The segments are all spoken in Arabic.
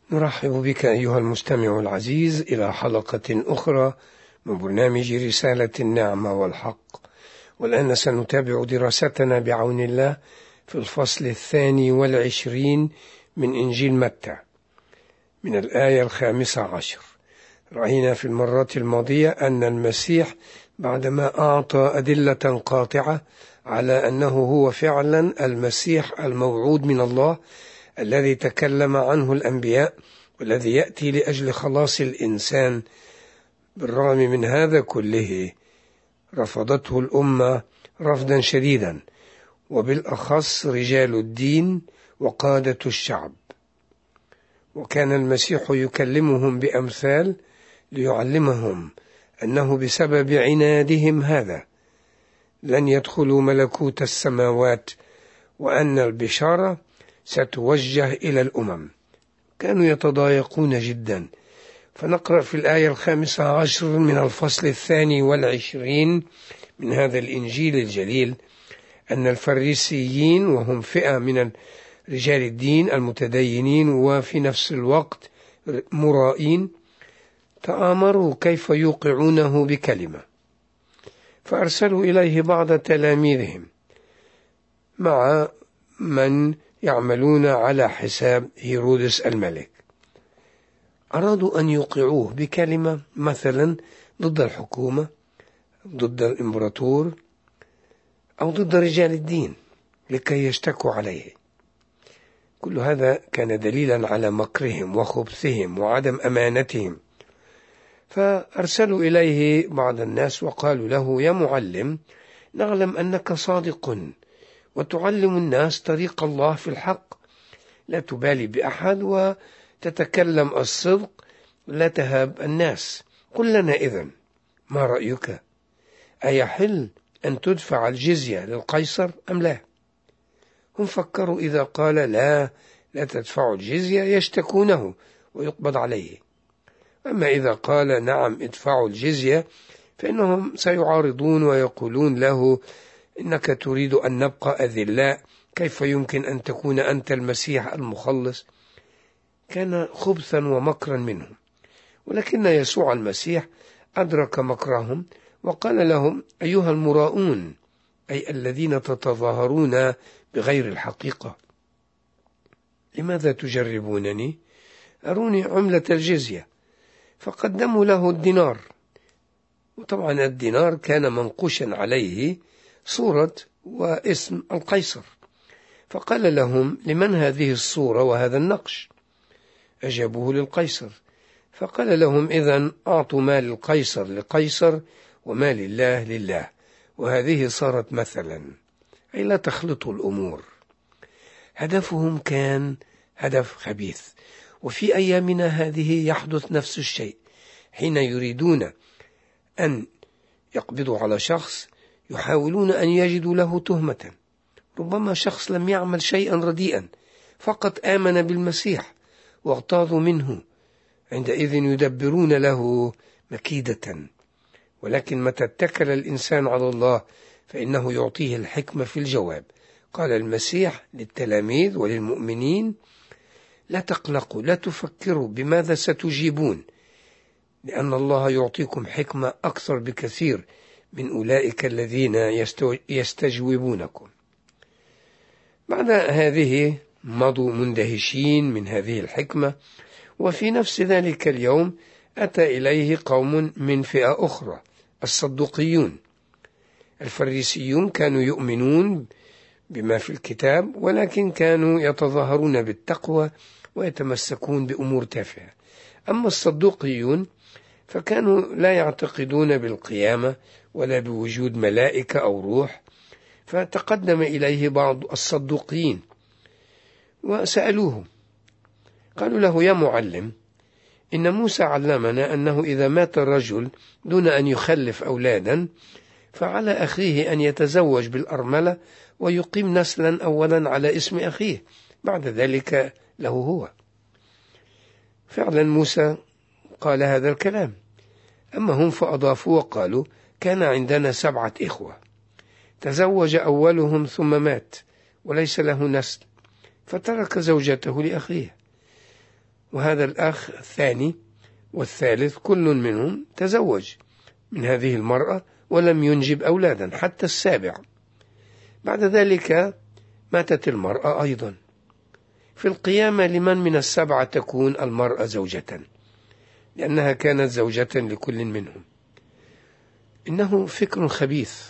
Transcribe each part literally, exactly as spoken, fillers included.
نرحب بك أيها المستمع العزيز إلى حلقة أخرى من برنامج رسالة النعمة والحق، والآن سنتابع دراستنا بعون الله في الفصل الثاني والعشرين من إنجيل متى من الآية الخامسة عشر. رأينا في المرات الماضية أن المسيح بعدما أعطى أدلة قاطعة على أنه هو فعلا المسيح الموعود من الله الذي تكلم عنه الأنبياء والذي يأتي لأجل خلاص الإنسان، بالرغم من هذا كله رفضته الأمة رفضا شديدا، وبالأخص رجال الدين وقادة الشعب. وكان المسيح يكلمهم بأمثال ليعلمهم أنه بسبب عنادهم هذا لن يدخلوا ملكوت السماوات، وأن البشارة ستوجه إلى الأمم. كانوا يتضايقون جدا. فنقرأ في الآية الخامسة عشر من الفصل الثاني والعشرين من هذا الإنجيل الجليل أن الفريسيين، وهم فئة من رجال الدين المتدينين وفي نفس الوقت مرائين، تآمروا كيف يوقعونه بكلمة، فأرسلوا إليه بعض تلاميذهم مع من يعملون على حساب هيرودس الملك. أرادوا أن يوقعوه بكلمة مثلا ضد الحكومة، ضد الإمبراطور، أو ضد رجال الدين لكي يشتكوا عليه. كل هذا كان دليلا على مكرهم وخبثهم وعدم أمانتهم. فأرسلوا إليه بعض الناس وقالوا له: يا معلم، نعلم أنك صادق وتعلم الناس طريق الله في الحق، لا تبالي بأحد وتتكلم الصدق، لا تهاب الناس. قل لنا إذن ما رأيك؟ أيحل أن تدفع الجزية للقيصر أم لا؟ هم فكروا إذا قال لا لا تدفعوا الجزية يشتكونه ويقبض عليه، أما إذا قال نعم ادفعوا الجزية فإنهم سيعارضون ويقولون له: إنك تريد أن نبقى أذلاء، كيف يمكن أن تكون أنت المسيح المخلص؟ كان خبثا ومكرا منهم. ولكن يسوع المسيح أدرك مكرهم وقال لهم: أيها المراؤون، أي الذين تتظاهرون بغير الحقيقة، لماذا تجربونني؟ أروني عملة الجزية. فقدموا له الدينار، وطبعا الدينار كان منقوشا عليه صورة واسم القيصر. فقال لهم: لمن هذه الصورة وهذا النقش؟ أجابوه: للقيصر. فقال لهم: إذن أعطوا مال القيصر لقيصر ومال الله لله. وهذه صارت مثلا، أي لا تخلطوا الأمور. هدفهم كان هدف خبيث. وفي أيامنا هذه يحدث نفس الشيء. حين يريدون أن يقبضوا على شخص يحاولون أن يجدوا له تهمة. ربما شخص لم يعمل شيئا رديئا، فقط آمن بالمسيح واغتاظوا منه، عندئذ يدبرون له مكيدة. ولكن متى اتكل الإنسان على الله فإنه يعطيه الحكمة في الجواب. قال المسيح للتلاميذ وللمؤمنين: لا تقلقوا، لا تفكروا بماذا ستجيبون، لأن الله يعطيكم حكمة أكثر بكثير من أولئك الذين يستجوبونكم. بعد هذه مضوا مندهشين من هذه الحكمة. وفي نفس ذلك اليوم أتى إليه قوم من فئة أخرى، الصدوقيون. الفريسيون كانوا يؤمنون بما في الكتاب، ولكن كانوا يتظاهرون بالتقوى ويتمسكون بأمور تافهة. أما الصدوقيون فكانوا لا يعتقدون بالقيامة ولا بوجود ملائكة أو روح. فتقدم إليه بعض الصدوقيين وسألوه، قالوا له: يا معلم، إن موسى علمنا أنه إذا مات الرجل دون أن يخلف أولادا فعلى أخيه أن يتزوج بالأرملة ويقيم نسلا أولا على اسم أخيه، بعد ذلك له هو. فعلا موسى قال هذا الكلام. أما هم فأضافوا وقالوا: كان عندنا سبعة إخوة، تزوج أولهم ثم مات وليس له نسل، فترك زوجته لأخيه. وهذا الأخ الثاني والثالث كل منهم تزوج من هذه المرأة ولم ينجب أولادا حتى السابع. بعد ذلك ماتت المرأة أيضا. في القيامة لمن من السبعة تكون المرأة زوجة؟ لأنها كانت زوجة لكل منهم. إنه فكر خبيث،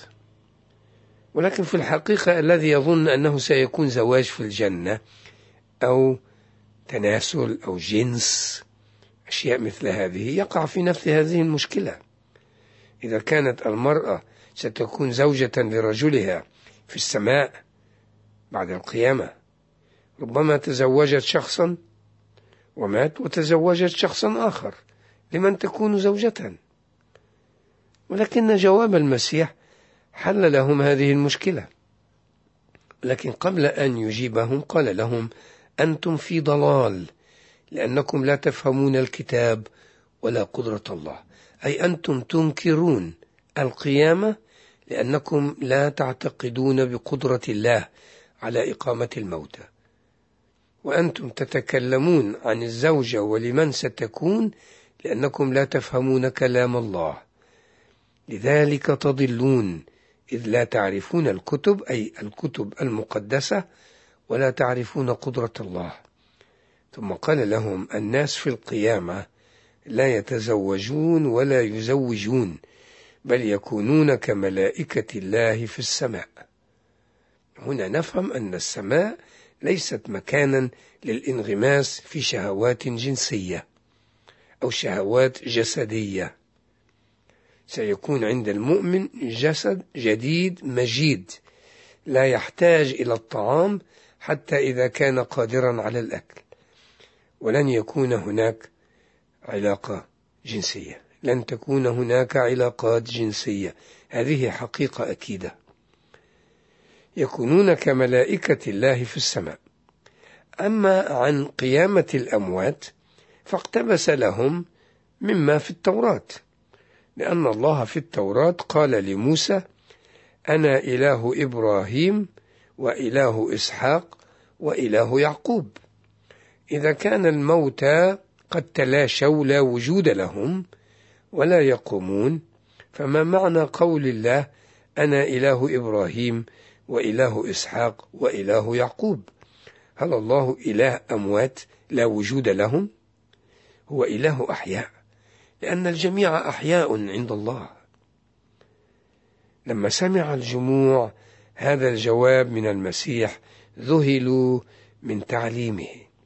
ولكن في الحقيقة الذي يظن أنه سيكون زواج في الجنة أو تناسل أو جنس أشياء مثل هذه يقع في نفس هذه المشكلة. إذا كانت المرأة ستكون زوجة لرجلها في السماء بعد القيامة، ربما تزوجت شخصا ومات وتزوجت شخصا آخر، لمن تكون زوجة؟ ولكن جواب المسيح حل لهم هذه المشكلة. لكن قبل أن يجيبهم قال لهم: أنتم في ضلال، لأنكم لا تفهمون الكتاب ولا قدرة الله. أي أنتم تنكرون القيامة لأنكم لا تعتقدون بقدرة الله على إقامة الموتى، وأنتم تتكلمون عن الزوجة ولمن ستكون لأنكم لا تفهمون كلام الله، لذلك تضلون، إذ لا تعرفون الكتب أي الكتب المقدسة ولا تعرفون قدرة الله. ثم قال لهم: الناس في القيامة لا يتزوجون ولا يزوجون، بل يكونون كملائكة الله في السماء. هنا نفهم أن السماء ليست مكانا للانغماس في شهوات جنسية أو شهوات جسدية. سيكون عند المؤمن جسد جديد مجيد لا يحتاج إلى الطعام حتى إذا كان قادرا على الأكل، ولن يكون هناك علاقة جنسية، لن تكون هناك علاقات جنسية، هذه حقيقة أكيدة. يكونون كملائكة الله في السماء. أما عن قيامة الأموات فاقتبس لهم مما في التوراة، لأن الله في التوراة قال لموسى: أنا إله إبراهيم وإله إسحاق وإله يعقوب. إذا كان الموتى قد تلاشوا لا وجود لهم ولا يقومون، فما معنى قول الله: أنا إله إبراهيم وإله إسحاق وإله يعقوب؟ هل الله إله أموات لا وجود لهم؟ هو إله أحياء، لأن الجميع أحياء عند الله. لما سمع الجموع هذا الجواب من المسيح ذهلوا من تعليمه.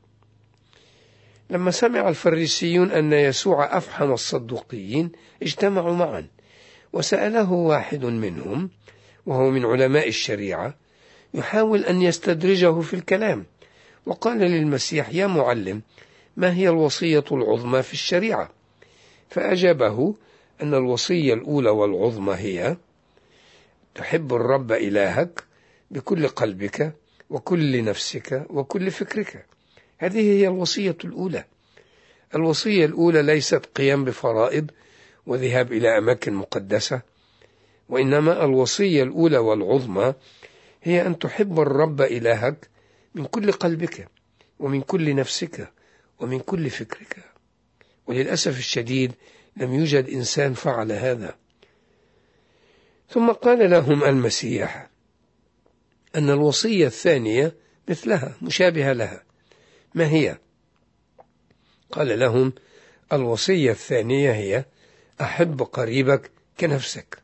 لما سمع الفريسيون أن يسوع أفحم الصدوقيين اجتمعوا معا، وسأله واحد منهم وهو من علماء الشريعة يحاول أن يستدرجه في الكلام، وقال للمسيح: يا معلم، ما هي الوصية العظمى في الشريعة؟ فأجابه أن الوصية الأولى والعظمى هي: تحب الرب إلهك بكل قلبك وكل نفسك وكل فكرك. هذه هي الوصية الأولى. الوصية الأولى ليست قيام بفرائض وذهاب إلى أماكن مقدسة، وإنما الوصية الأولى والعظمى هي أن تحب الرب إلهك من كل قلبك ومن كل نفسك ومن كل فكرك. وللأسف الشديد لم يوجد إنسان فعل هذا. ثم قال لهم المسيح أن الوصية الثانية مثلها مشابهة لها. ما هي؟ قال لهم: الوصية الثانية هي: أحب قريبك كنفسك.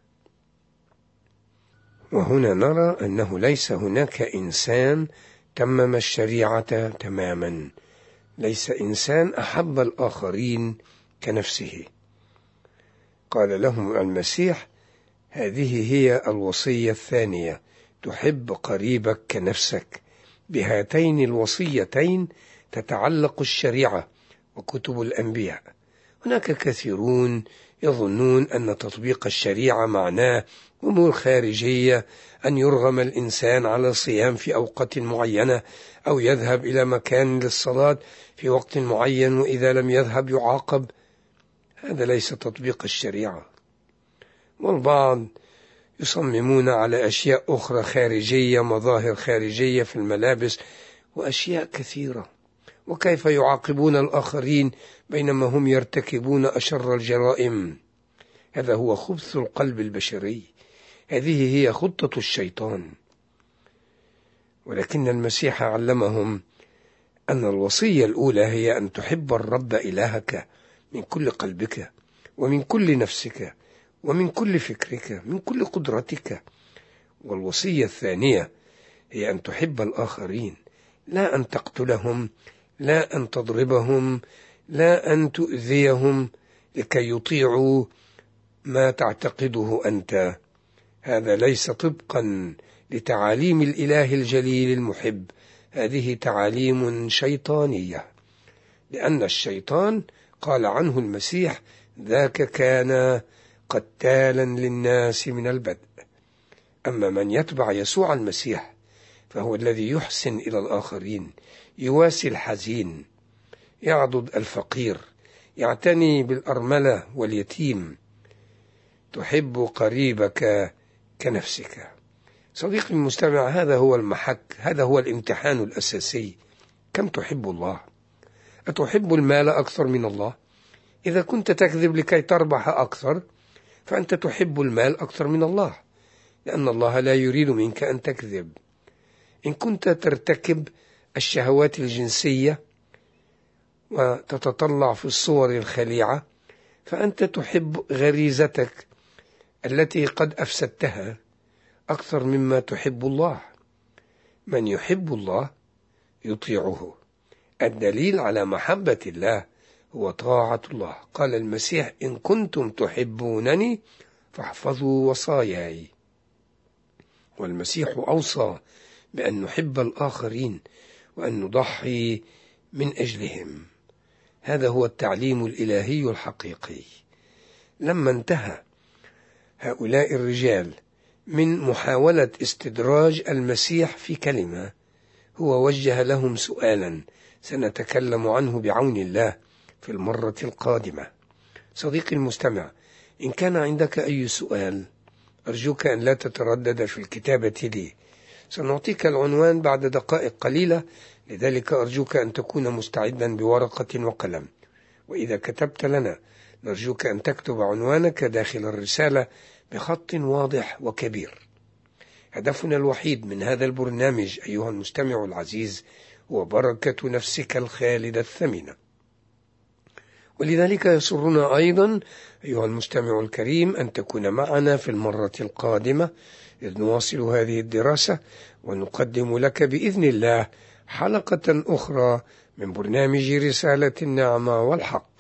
وهنا نرى أنه ليس هناك إنسان تمم الشريعة تماما، ليس إنسان أحب الآخرين كنفسه. قال لهم المسيح: هذه هي الوصية الثانية، تحب قريبك كنفسك. بهاتين الوصيتين تتعلق الشريعة وكتب الأنبياء. هناك كثيرون يظنون أن تطبيق الشريعة معناه أمور خارجية، أن يرغم الإنسان على الصيام في أوقات معينة، أو يذهب إلى مكان للصلاة في وقت معين وإذا لم يذهب يعاقب. هذا ليس تطبيق الشريعة. والبعض يصممون على أشياء أخرى خارجية، مظاهر خارجية في الملابس وأشياء كثيرة، وكيف يعاقبون الآخرين بينما هم يرتكبون أشر الجرائم. هذا هو خبث القلب البشري، هذه هي خطة الشيطان. ولكن المسيح علمهم أن الوصية الأولى هي أن تحب الرب إلهك من كل قلبك ومن كل نفسك ومن كل فكرك من كل قدرتك، والوصية الثانية هي أن تحب الآخرين، لا أن تقتلهم، لا أن تضربهم، لا أن تؤذيهم لكي يطيعوا ما تعتقده أنت. هذا ليس طبقا لتعاليم الإله الجليل المحب، هذه تعاليم شيطانية، لأن الشيطان قال عنه المسيح: ذاك كان قتالا للناس من البدء. أما من يتبع يسوع المسيح فهو الذي يحسن إلى الآخرين، يواسي الحزين، يعضد الفقير، يعتني بالأرملة واليتيم، تحب قريبك كنفسك. صديقي المستمع، هذا هو المحك، هذا هو الامتحان الأساسي. كم تحب الله؟ أتحب المال أكثر من الله؟ إذا كنت تكذب لكي تربح أكثر فأنت تحب المال أكثر من الله، لأن الله لا يريد منك أن تكذب. إن كنت ترتكب الشهوات الجنسية وتتطلع في الصور الخليعة فأنت تحب غريزتك التي قد أفسدتها أكثر مما تحب الله. من يحب الله يطيعه. الدليل على محبة الله هو طاعة الله. قال المسيح: إن كنتم تحبونني فاحفظوا وصاياي. والمسيح أوصى بأن نحب الآخرين وأن نضحي من أجلهم. هذا هو التعليم الإلهي الحقيقي. لما انتهى هؤلاء الرجال من محاولة استدراج المسيح في كلمة، هو وجه لهم سؤالا سنتكلم عنه بعون الله في المرة القادمة. صديقي المستمع، إن كان عندك أي سؤال أرجوك أن لا تتردد في الكتابة لي. سنعطيك العنوان بعد دقائق قليلة، لذلك أرجوك أن تكون مستعدا بورقة وقلم. وإذا كتبت لنا نرجوك أن تكتب عنوانك داخل الرسالة بخط واضح وكبير. هدفنا الوحيد من هذا البرنامج أيها المستمع العزيز هو بركة نفسك الخالدة الثمينة. ولذلك يسرنا أيضا أيها المستمع الكريم أن تكون معنا في المرة القادمة إذ نواصل هذه الدراسة ونقدم لك بإذن الله حلقة أخرى من برنامج رسالة النعمة والحق.